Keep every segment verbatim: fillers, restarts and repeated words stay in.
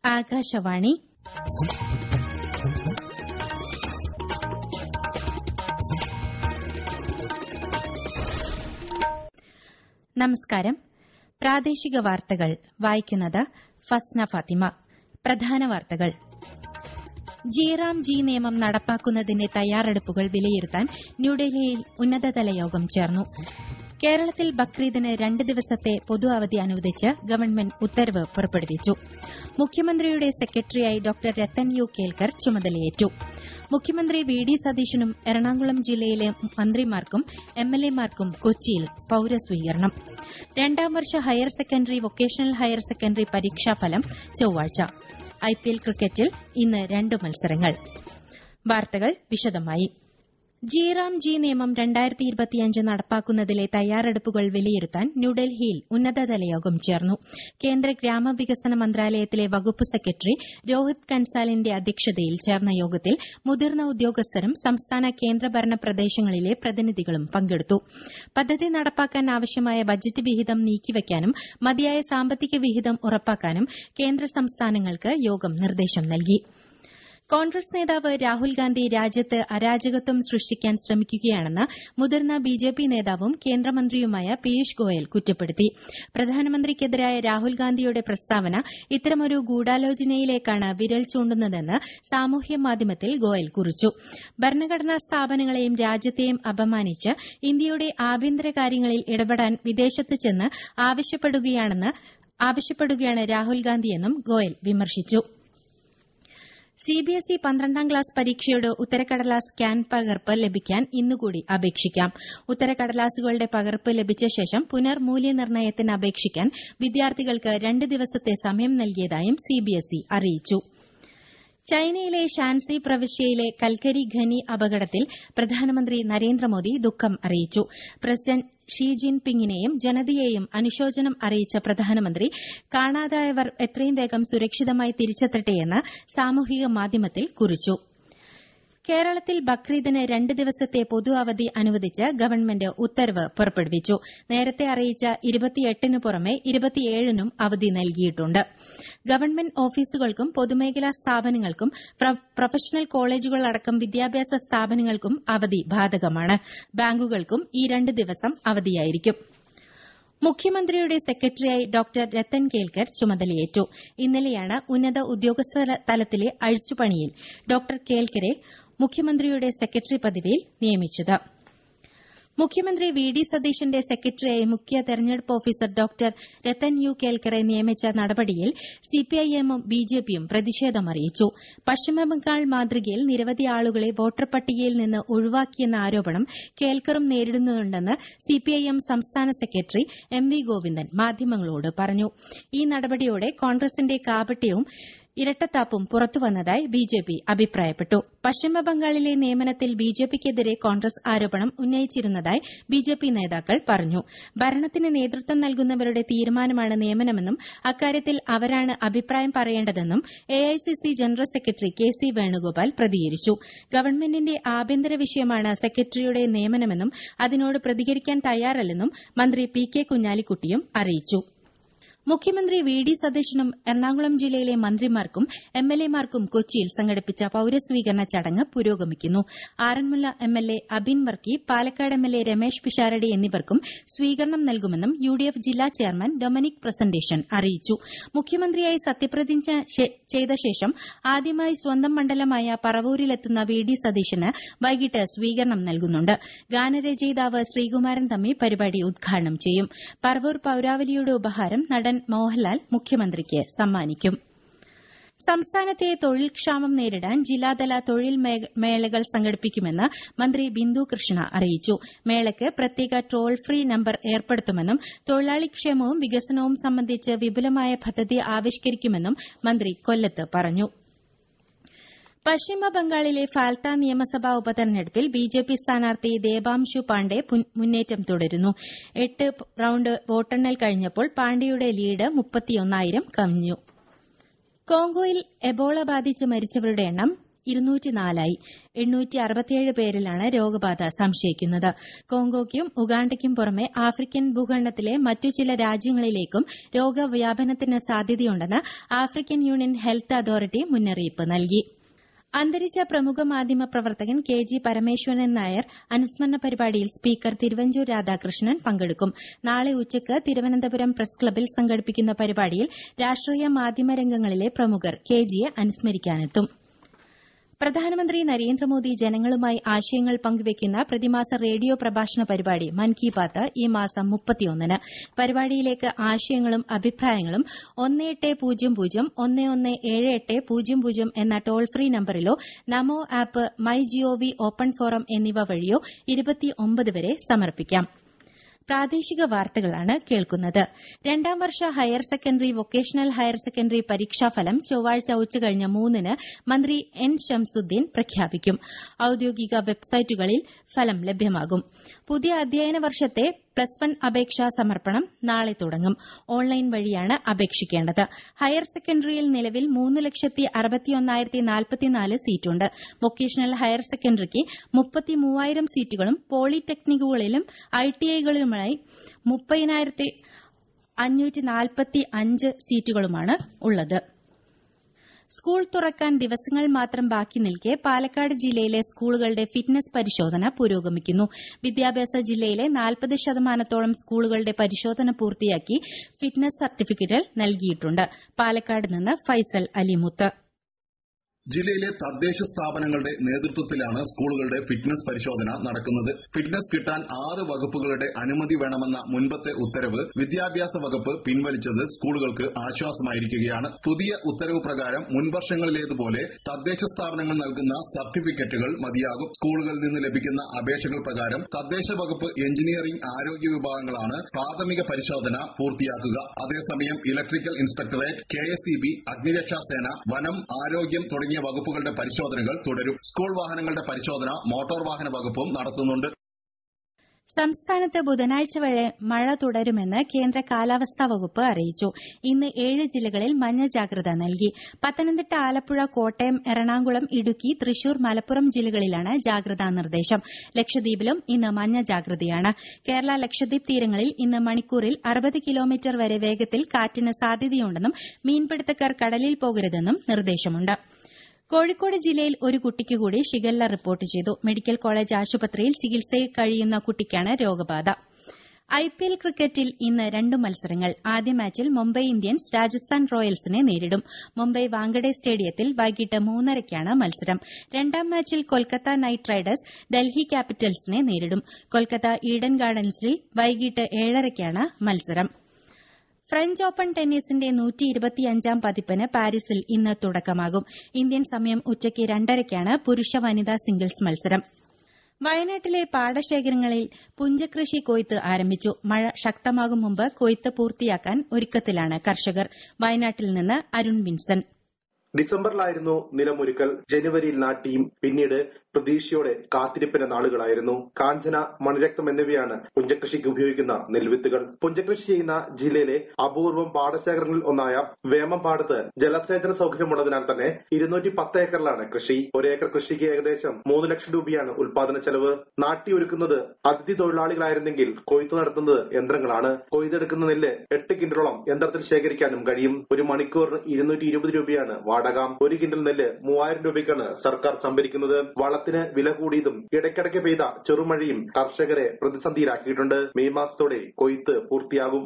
ആകാശവാണി. നമസ്കാരം. പ്രാദേശിക വാർത്തകൾ വായിക്കുന്നത് ഫസ്ന ഫാത്തിമ. പ്രധാന വാർത്തകൾ. ജയറാം ജി നിയമം നടപ്പാക്കുന്നതിന്റെ തയ്യാറെടുപ്പുകൾ വിലയിരുത്താൻ ന്യൂഡൽഹിയിൽ ഉന്നതതല യോഗം ചേർന്നു. കേരളത്തിൽ ബക്രീദിന് രണ്ട് ദിവസത്തെ പൊതു അവധി അനുവദിച്ച് ഗവൺമെന്റ് ഉത്തരവ് പുറപ്പെടുവിച്ചു. മുഖ്യമന്ത്രിയുടെ സെക്രട്ടറിയായി ഡോക്ടർ രത്തൻ യു കേൽക്കർ ചുമതലയേറ്റു. മുഖ്യമന്ത്രി വി ഡി സതീശനും എറണാകുളം ജില്ലയിലെ മന്ത്രിമാർക്കും എംഎൽഎമാർക്കും കൊച്ചിയിൽ പൌരസ്വീകരണം. രണ്ടാം വർഷ higher secondary vocational higher secondary പരീക്ഷാഫലം ചൊവ്വാഴ്ച. ഐപിഎൽ ക്രിക്കറ്റിൽ ഇന്ന് രണ്ട് മത്സരങ്ങൾ. വാർത്തകൾ വിശദമായി. ജയറാം ജി നിയമം രണ്ടായിരത്തി ഇരുപത്തിയഞ്ച് നടപ്പാക്കുന്നതിലെ തയ്യാറെടുപ്പുകൾ വിലയിരുത്താൻ ന്യൂഡൽഹിയിൽ ഉന്നതതല യോഗം ചേർന്നു. കേന്ദ്ര ഗ്രാമവികസന മന്ത്രാലയത്തിലെ വകുപ്പ് സെക്രട്ടറി രോഹിത് കൻസാലിന്റെ അധ്യക്ഷതയിൽ ചേർന്ന യോഗത്തിൽ മുതിർന്ന ഉദ്യോഗസ്ഥരും സംസ്ഥാന കേന്ദ്രഭരണ പ്രദേശങ്ങളിലെ പ്രതിനിധികളും പങ്കെടുത്തു. പദ്ധതി നടപ്പാക്കാൻ ആവശ്യമായ ബജറ്റ് വിഹിതം നീക്കിവയ്ക്കാനും മതിയായ സാമ്പത്തിക വിഹിതം ഉറപ്പാക്കാനും കേന്ദ്ര സംസ്ഥാനങ്ങൾക്ക് യോഗം നിർദ്ദേശം നൽകി. കോൺഗ്രസ് നേതാവ് രാഹുൽ ഗാന്ധി രാജ്യത്ത് അരാജകത്വം സൃഷ്ടിക്കാൻ ശ്രമിക്കുകയാണെന്ന് മുതിർന്ന ബിജെപി നേതാവും കേന്ദ്രമന്ത്രിയുമായ പീയൂഷ് ഗോയൽ കുറ്റപ്പെടുത്തി. പ്രധാനമന്ത്രിക്കെതിരായ രാഹുൽ ഗാന്ധിയുടെ പ്രസ്താവന ഇത്തരമൊരു ഗൂഢാലോചനയിലേക്കാണ് വിരൽ ചൂണ്ടുന്നതെന്ന് സാമൂഹ്യ മാധ്യമത്തിൽ ഗോയൽ കുറിച്ചു. ഭരണഘടനാ സ്ഥാപനങ്ങളെയും രാജ്യത്തെയും അപമാനിച്ച് ഇന്ത്യയുടെ ആഭ്യന്തര കാര്യങ്ങളിൽ ഇടപെടാൻ വിദേശത്ത് ചെന്ന് ആവശ്യപ്പെടുകയാണ് രാഹുൽ ഗാന്ധിയെന്നും ഗോയൽ വിമർശിച്ചു. സിബിഎസ്ഇ പന്ത്രണ്ടാം ക്ലാസ് പരീക്ഷയുടെ ഉത്തരക്കടലാസ് സ്കാൻ പകർപ്പ് ലഭിക്കാൻ ഇന്നുകൂടി അപേക്ഷിക്കാം. ഉത്തരക്കടലാസുകളുടെ പകർപ്പ് ലഭിച്ച ശേഷം പുനർമൂല്യനിർണ്ണയത്തിന് അപേക്ഷിക്കാൻ വിദ്യാർത്ഥികൾക്ക് രണ്ട് ദിവസത്തെ സമയം നൽകിയതായും സിബിഎസ്ഇ അറിയിച്ചു. ചൈനയിലെ ഷാൻസി പ്രവിശ്യയിലെ കൽക്കരി ഖനി അപകടത്തിൽ പ്രധാനമന്ത്രി നരേന്ദ്രമോദി ദുഃഖം അറിയിച്ചു. പ്രസിഡന്റ് ഷീ ജിൻ പിങ്ങിനെയും ജനതയെയും അനുശോചനം അറിയിച്ച പ്രധാനമന്ത്രി കാണാതായവർ എത്രയും വേഗം സുരക്ഷിതമായി തിരിച്ചെത്തട്ടെയെന്ന് സാമൂഹിക മാധ്യമത്തിൽ കുറിച്ചു. കേരളത്തിൽ ബക്രീദിന് രണ്ട് ദിവസത്തെ പൊതു അവധി അനുവദിച്ച് ഗവൺമെന്റ് ഉത്തരവ് പുറപ്പെടുവിച്ചു. നേരത്തെ അറിയിച്ച ഇരുപത്തിയെട്ടിന് പുറമെ ഇരുപത്തിയേഴിനും അവധി നൽകിയിട്ടുണ്ട്. ഗവൺമെന്റ് ഓഫീസുകൾക്കും പൊതുമേഖലാ സ്ഥാപനങ്ങൾക്കും പ്രൊഫഷണൽ കോളേജുകളടക്കം വിദ്യാഭ്യാസ സ്ഥാപനങ്ങൾക്കും അവധി ബാധകമാണ്. ബാങ്കുകൾക്കും ഈ രണ്ട് ദിവസം അവധിയായിരിക്കും. മുഖ്യമന്ത്രിയുടെ സെക്രട്ടറിയായി ഡോക്ടർ രത്തൻ കേൽക്കർ ചുമതലയേറ്റു. ഇന്നലെയാണ് ഉന്നത ഉദ്യോഗസ്ഥ തലത്തിലെ അഴിച്ചുപണിയിൽ ഡോക്ടർ കേൽക്കരെ മുഖ്യമന്ത്രിയുടെ സെക്രട്ടറി പദവിയിൽ നിയമിച്ചത്. മുഖ്യമന്ത്രി വി ഡി സതീശന്റെ സെക്രട്ടറിയായി മുഖ്യ തെരഞ്ഞെടുപ്പ് ഓഫീസർ ഡോക്ടർ രത്തൻ യു കേൽക്കറെ നിയമിച്ച നടപടിയിൽ സിപിഐഎമ്മും ബിജെപിയും പ്രതിഷേധമറിയിച്ചു. പശ്ചിമബംഗാൾ മാതൃകയിൽ നിരവധി ആളുകളെ വോട്ടർ പട്ടികയിൽ നിന്ന് ഒഴിവാക്കിയെന്ന ആരോപണം കേൽക്കറും നേരിടുന്നുണ്ടെന്ന് സിപിഐഎം സംസ്ഥാന സെക്രട്ടറി എം വി ഗോവിന്ദൻ മാധ്യമങ്ങളോട് പറഞ്ഞു. ഈ നടപടിയോടെ കോൺഗ്രസിന്റെ കാപട്യവും ഇരട്ടത്താപ്പും പുറത്തുവന്നതായി ബിജെപി അഭിപ്രായപ്പെട്ടു. പശ്ചിമബംഗാളിലെ നിയമനത്തിൽ ബിജെപിക്കെതിരെ കോൺഗ്രസ് ആരോപണം ഉന്നയിച്ചിരുന്നതായി ബിജെപി നേതാക്കൾ പറഞ്ഞു. ഭരണത്തിന് നേതൃത്വം നൽകുന്നവരുടെ തീരുമാനമാണ് നിയമനമെന്നും അക്കാര്യത്തിൽ അവരാണ് അഭിപ്രായം പറയേണ്ടതെന്നും AICC general secretary K C Venugopal പ്രതികരിച്ചു. ഗവൺമെന്റിന്റെ ആഭ്യന്തര വിഷയമാണ് സെക്രട്ടറിയുടെ നിയമനമെന്നും അതിനോട് പ്രതികരിക്കാൻ തയ്യാറല്ലെന്നും മന്ത്രി പി കെ കുഞ്ഞാലിക്കുട്ടിയും അറിയിച്ചു. മുഖ്യമന്ത്രി വി ഡി സതീശനും എറണാകുളം ജില്ലയിലെ മന്ത്രിമാർക്കും എംഎൽഎമാർക്കും കൊച്ചിയിൽ സംഘടിപ്പിച്ച പൌരസ്വീകരണ ചടങ്ങ് പുരോഗമിക്കുന്നു. ആറന്മുള എംഎൽഎ അബിൻ വർക്കി, പാലക്കാട് എംഎൽഎ രമേശ് പിഷാരടി എന്നിവർക്കും സ്വീകരണം നൽകുമെന്നും യുഡിഎഫ് ജില്ലാ ചെയർമാൻ ഡൊമിനിക് പ്രസന്റേഷൻ അറിയിച്ചു. മുഖ്യമന്ത്രിയായി സത്യപ്രതിജ്ഞ ചെയ്ത ശേഷം ആദ്യമായി സ്വന്തം മണ്ഡലമായ പറവൂരിലെത്തുന്ന വി ഡി സതീശന് വൈകിട്ട് സ്വീകരണം നൽകുന്നുണ്ട്. ഗാനരചയിതാവ് ശ്രീകുമാരൻ തമ്മി പരിപാടി ഉദ്ഘാടനം ചെയ്യും. പറവൂർ പൌരാവലിയുടെ ഉപഹാരം നടൻ മോഹൻലാൽ മുഖ്യമന്ത്രിക്ക് സമ്മാനിക്കും. സംസ്ഥാനത്തെ തൊഴിൽ ക്ഷാമം നേരിടാൻ ജില്ലാതല തൊഴിൽ മേളകൾ സംഘടിപ്പിക്കുമെന്ന് മന്ത്രി ബിന്ദു കൃഷ്ണ അറിയിച്ചു. മേളയ്ക്ക് പ്രത്യേക ടോൾ ഫ്രീ നമ്പർ ഏർപ്പെടുത്തുമെന്നും തൊഴിലാളി ക്ഷേമവും വികസനവും സംബന്ധിച്ച് വിപുലമായ പദ്ധതി ആവിഷ്കരിക്കുമെന്നും മന്ത്രി കൊല്ലത്ത് പറഞ്ഞു. പശ്ചിമബംഗാളിലെ ഫാൽത്ത നിയമസഭാ ഉപതെരഞ്ഞെടുപ്പിൽ ബിജെപി സ്ഥാനാർത്ഥി ദേബാംശു പാണ്ഡെ മുന്നേറ്റം തുടരുന്നു. എട്ട് റൌണ്ട് വോട്ടെണ്ണൽ കഴിഞ്ഞപ്പോൾ പാണ്ഡെയുടെ ലീഡ് മുപ്പത്തിയൊന്നായിരം കവിഞ്ഞു. കോങ്കോയിൽ എബോള ബാധിച്ച് മരിച്ചവരുടെ എണ്ണം ഇരുന്നൂറ്റിനാലായി. എണ്ണൂറ്റി അറുപത്തിയേഴ് പേരിലാണ് രോഗബാധ സംശയിക്കുന്നത്. കോങ്കോയ്ക്കും ഉഗാണ്ടയ്ക്കും പുറമെ ആഫ്രിക്കൻ ഭൂഖണ്ഡത്തിലെ മറ്റു ചില രാജ്യങ്ങളിലേക്കും രോഗവ്യാപനത്തിന് സാധ്യതയുണ്ടെന്ന് ആഫ്രിക്കൻ യൂണിയൻ ഹെൽത്ത് അതോറിറ്റി മുന്നറിയിപ്പ് നൽകി. അന്തരിച്ച പ്രമുഖ മാധ്യമ പ്രവർത്തകൻ കെ ജി പരമേശ്വരൻ നായർ അനുസ്മരണ പരിപാടിയിൽ സ്പീക്കർ തിരുവഞ്ചൂർ രാധാകൃഷ്ണൻ പങ്കെടുക്കും. നാളെ ഉച്ചയ്ക്ക് തിരുവനന്തപുരം പ്രസ് ക്ലബ്ബിൽ സംഘടിപ്പിക്കുന്ന പരിപാടിയിൽ രാഷ്ട്രീയ മാധ്യമരംഗങ്ങളിലെ പ്രമുഖർ കെ ജിയെ അനുസ്മരിക്കാനെത്തും. പ്രധാനമന്ത്രി നരേന്ദ്രമോദി ജനങ്ങളുമായി ആശയങ്ങൾ പങ്കുവയ്ക്കുന്ന പ്രതിമാസ റേഡിയോ പ്രഭാഷണ പരിപാടി മൻ കി ബാത്ത് ഈ മാസം മുപ്പത്തിയൊന്നിന്. പരിപാടിയിലേക്ക് ആശയങ്ങളും അഭിപ്രായങ്ങളും ഒന്ന് എട്ട് പൂജ്യം പൂജ്യം ഒന്ന് ഒന്ന് ഏഴ് എട്ട് പൂജ്യം പൂജ്യം എന്ന ടോൾ ഫ്രീ നമ്പറിലോ NaMo app my GOV open forum എന്നിവ വഴിയോ ഇരുപത്തിയൊമ്പത് വരെ സമർപ്പിക്കാം. പ്രാദേശിക വാർത്തകളാണ് കേൾക്കുന്നത്. രണ്ടാം വർഷ higher secondary vocational higher secondary പരീക്ഷാഫലം ചൊവ്വാഴ്ച ഉച്ചകഴിഞ്ഞ് മൂന്നിന് മന്ത്രി എൻ ശംസുദ്ദീൻ പ്രഖ്യാപിക്കും. ഔദ്യോഗിക വെബ്സൈറ്റുകളിൽ ഫലം ലഭ്യമാകും. പുതിയ അധ്യയന വർഷത്തെ പ്ലസ് വൺ അപേക്ഷാ സമർപ്പണം നാളെ തുടങ്ങും. ഓൺലൈൻ വഴിയാണ് അപേക്ഷിക്കേണ്ടത്. ഹയർ സെക്കൻഡറിയിൽ നിലവിൽ മൂന്ന് ലക്ഷത്തി അറുപത്തിയൊന്നായിരത്തി നാൽപ്പത്തിനാല് സീറ്റുണ്ട്. വൊക്കേഷണൽ ഹയർ സെക്കൻഡറിക്ക് മുപ്പത്തിമൂവായിരം സീറ്റുകളും പോളിടെക്നിക്കുകളിലും ഐടിഐകളിലുമായി മുപ്പതിനായിരത്തി അഞ്ഞൂറ്റി നാൽപ്പത്തി അഞ്ച് സീറ്റുകളുമാണ് ഉള്ളത്. സ്കൂൾ തുറക്കാൻ ദിവസങ്ങൾ മാത്രം ബാക്കി നിൽക്കെ പാലക്കാട് ജില്ലയിലെ സ്കൂളുകളുടെ ഫിറ്റ്നസ് പരിശോധന പുരോഗമിക്കുന്നു. വിദ്യാഭ്യാസ ജില്ലയിലെ നാൽപ്പത് ശതമാനത്തോളം സ്കൂളുകളുടെ പരിശോധന പൂർത്തിയാക്കി ഫിറ്റ്നസ് സർട്ടിഫിക്കറ്റുകൾ നൽകിയിട്ടുണ്ട്. പാലക്കാട് നിന്ന് ഫൈസൽ അലിമുത്ത്. ജില്ലയിലെ തദ്ദേശ സ്ഥാപനങ്ങളുടെ നേതൃത്വത്തിലാണ് സ്കൂളുകളുടെ ഫിറ്റ്നസ് പരിശോധന നടക്കുന്നത്. ഫിറ്റ്നസ് കിട്ടാൻ ആറ് വകുപ്പുകളുടെ അനുമതി വേണമെന്ന മുൻപത്തെ ഉത്തരവ് വിദ്യാഭ്യാസ വകുപ്പ് പിൻവലിച്ചത് സ്കൂളുകൾക്ക് ആശ്വാസമായിരിക്കുകയാണ്. പുതിയ ഉത്തരവ് പ്രകാരം മുൻവർഷങ്ങളിലേതുപോലെ തദ്ദേശ സ്ഥാപനങ്ങൾ നൽകുന്ന സർട്ടിഫിക്കറ്റുകൾ മതിയാകും. സ്കൂളുകളിൽ നിന്ന് ലഭിക്കുന്ന അപേക്ഷകൾ പ്രകാരം തദ്ദേശ വകുപ്പ് എഞ്ചിനീയറിംഗ് ആരോഗ്യ വിഭാഗങ്ങളാണ് പ്രാഥമിക പരിശോധന പൂർത്തിയാക്കുക. അതേസമയം electrical inspectorate, K S E B, അഗ്നിരക്ഷാസേന, വനം, ആരോഗ്യം തുടങ്ങിയ വകുപ്പുകളുടെ പരിശോധനകൾ തുടരും. സ്കൂൾ വാഹനങ്ങളുടെ പരിശോധന മോട്ടോർ വാഹന വകുപ്പും നടത്തുന്നുണ്ട്. സംസ്ഥാനത്ത് ബുധനാഴ്ച വരെ മഴ തുടരുമെന്ന് കേന്ദ്ര കാലാവസ്ഥാ വകുപ്പ് അറിയിച്ചു. ഇന്ന് ഏഴ് ജില്ലകളിൽ മഞ്ഞ ജാഗ്രത നൽകി. പത്തനംതിട്ട, ആലപ്പുഴ, കോട്ടയം, എറണാകുളം, ഇടുക്കി, തൃശൂർ, മലപ്പുറം ജില്ലകളിലാണ് ജാഗ്രതാ നിർദ്ദേശം. ലക്ഷദ്വീപിലും ഇന്ന് മഞ്ഞ ജാഗ്രതയാണ്. കേരള ലക്ഷദ്വീപ് തീരങ്ങളിൽ ഇന്ന് മണിക്കൂറിൽ അറുപത് കിലോമീറ്റർ വരെ വേഗത്തിൽ കാറ്റിന് സാധ്യതയുണ്ടെന്നും മീൻപിടുത്തക്കാർ കടലിൽ പോകരുതെന്നും നിർദ്ദേശമുണ്ട്. കോഴിക്കോട് ജില്ലയിൽ ഒരു കുട്ടിക്ക് കൂടി ഷിഗല്ല റിപ്പോർട്ട് ചെയ്തു. മെഡിക്കൽ കോളേജ് ആശുപത്രിയിൽ ചികിത്സയിൽ കഴിയുന്ന കുട്ടിക്കാണ് രോഗബാധ. ഐപിഎൽ ക്രിക്കറ്റിൽ ഇന്ന് രണ്ട് മത്സരങ്ങൾ. ആദ്യ മാച്ചിൽ മുംബൈ ഇന്ത്യൻസ് രാജസ്ഥാൻ റോയൽസിനെ നേരിടും. മുംബൈ വാങ്കഡെ സ്റ്റേഡിയത്തിൽ വൈകിട്ട് മൂന്നരയ്ക്കാണ് മത്സരം. രണ്ടാം മാച്ചിൽ കൊൽക്കത്ത നൈറ്റ് റൈഡേഴ്സ് ഡൽഹി ക്യാപിറ്റൽസിനെ നേരിടും. കൊൽക്കത്ത ഈഡൻ ഗാർഡൻസിൽ വൈകിട്ട് ഏഴരയ്ക്കാണ് മത്സരം. ഫ്രഞ്ച് ഓപ്പൺ ടെന്നീസിന്റെ നൂറ്റി ഇരുപത്തിയഞ്ചാം പതിപ്പിന് പാരീസിൽ ഇന്ന് തുടക്കമാകും. ഇന്ത്യൻ സമയം ഉച്ചയ്ക്ക് രണ്ടരയ്ക്കാണ് പുരുഷ വനിതാ സിംഗിൾസ് മത്സരം. വയനാട്ടിലെ പാടശേഖരങ്ങളിൽ പുഞ്ചകൃഷി കൊയ്ത്ത് ആരംഭിച്ചു. മഴ ശക്തമാകും മുമ്പ് കൊയ്ത്ത് പൂർത്തിയാക്കാൻ ഒരുക്കത്തിലാണ് കർഷകർ. വയനാട്ടിൽ നിന്ന് അരുൺ വിൻസൻ. ഡിസംബറിലായിരുന്നു നിലമൊരുക്കൽ. ജനുവരിയിൽ നാട്ടിയും പിന്നീട് പ്രതീക്ഷയോടെ കാത്തിരിപ്പിന്റെ നാളുകളായിരുന്നു. കാഞ്ചന, മണിരക്തം എന്നിവയാണ് പുഞ്ചകൃഷിക്ക് ഉപയോഗിക്കുന്ന നെൽവിത്തുകൾ. പുഞ്ചകൃഷി ചെയ്യുന്ന ജില്ലയിലെ അപൂർവം പാടശേഖരങ്ങളിൽ ഒന്നായ വേമമ്പാടത്ത് ജലസേചന സൗകര്യമുള്ളതിനാൽ തന്നെ ഇരുന്നൂറ്റി പത്ത് ഏക്കറിലാണ് കൃഷി. ഒരേക്കർ കൃഷിക്ക് ഏകദേശം മൂന്ന് ലക്ഷം രൂപയാണ് ഉൽപാദന ചെലവ്. നാട്ടിയൊരുക്കുന്നത് അതിഥി തൊഴിലാളികളായിരുന്നെങ്കിൽ കൊയ്ത്ത് നടത്തുന്നത് യന്ത്രങ്ങളാണ്. കൊയ്തെടുക്കുന്ന നെല്ല് എട്ട് കിൻഡലോളം യന്ത്രത്തിൽ ശേഖരിക്കാനും കഴിയും. ഒരു മണിക്കൂറിന് ഇരുന്നൂറ്റി ഇരുപത് രൂപയാണ് വാടക. ഒരു കിൻഡൽ നെല്ല് മൂവായിരം രൂപയ്ക്കാണ് സർക്കാർ സംഭരിക്കുന്നത്. വളത്തിന് വില കൂടിയതും ഇടയ്ക്കിടയ്ക്ക് പെയ്ത ചെറുമഴയും കർഷകരെ പ്രതിസന്ധിയിലാക്കിയിട്ടുണ്ട്. മെയ് മാസത്തോടെ കൊയ്ത്ത് പൂർത്തിയാകും.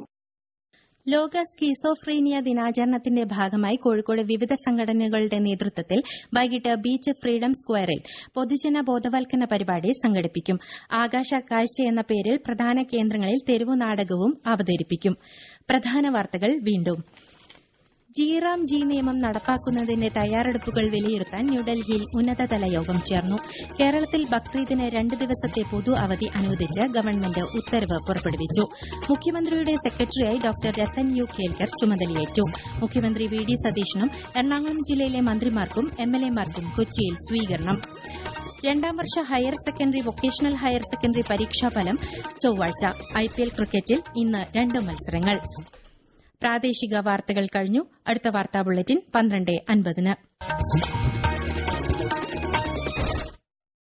ലോക സ്കീസോഫ്രീനിയ ദിനാചരണത്തിന്റെ ഭാഗമായി കോഴിക്കോട് വിവിധ സംഘടനകളുടെ നേതൃത്വത്തിൽ വൈകിട്ട് ബീച്ച് ഫ്രീഡം സ്ക്വയറിൽ പൊതുജന ബോധവൽക്കരണ പരിപാടി സംഘടിപ്പിക്കും. ആകാശ കാഴ്ച എന്ന പേരിൽ പ്രധാന കേന്ദ്രങ്ങളിൽ തെരുവു നാടകവും അവതരിപ്പിക്കും. പ്രധാന വാർത്തകൾ വീണ്ടും. ജി റാം ജി നിയമം നടപ്പാക്കുന്നതിന്റെ തയ്യാറെടുപ്പുകൾ വിലയിരുത്താൻ ന്യൂഡൽഹിയിൽ ഉന്നതതല യോഗം ചേർന്നു. കേരളത്തിൽ ബക്രീദിന് രണ്ട് ദിവസത്തെ പൊതു അവധി അനുവദിച്ച് ഗവൺമെന്റ് ഉത്തരവ് പുറപ്പെടുവിച്ചു. മുഖ്യമന്ത്രിയുടെ സെക്രട്ടറിയായി ഡോക്ടർ രത്തൻ യു കേൽക്കർ ചുമതലയേറ്റു. മുഖ്യമന്ത്രി വി ഡി സതീശനും എറണാകുളം ജില്ലയിലെ മന്ത്രിമാർക്കും എം എൽ എമാർക്കും കൊച്ചിയിൽ സ്വീകരണം. രണ്ടാം വർഷ higher secondary vocational higher secondary പരീക്ഷാഫലം ചൊവ്വാഴ്ച. ഐപിഎൽ ക്രിക്കറ്റിൽ ഇന്ന് രണ്ട് മത്സരങ്ങൾ. പ്രാദേശിക വാർത്തകൾ കഴിഞ്ഞു. അടുത്ത വാർത്താ ബുള്ളറ്റിൻ പന്ത്രണ്ട് അൻപതിന്.